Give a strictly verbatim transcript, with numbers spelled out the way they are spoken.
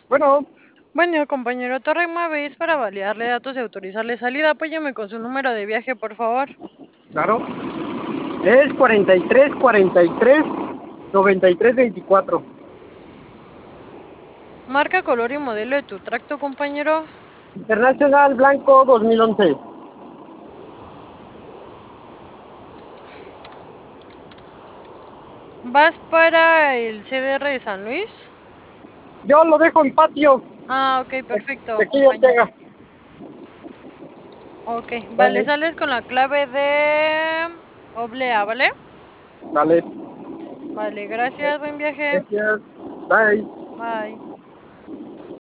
Bueno, Bueno, compañero Torre Mavis, para validarle datos y autorizarle salida, apóyame con su número de viaje, por favor. claro. Es cuarenta y tres, cuarenta y tres, noventa y tres, veinticuatro. Marca, color y modelo de tu tracto, compañero. Internacional Blanco dos mil once. ¿Vas para el C D R de San Luis? Yo lo dejo en patio. Ah, ok, De perfecto, aquí ya compañero. llega. Ok, vale, Vale, sales con la clave de Oblea, ¿vale? vale. Vale, gracias, buen viaje. Gracias. Bye. Bye.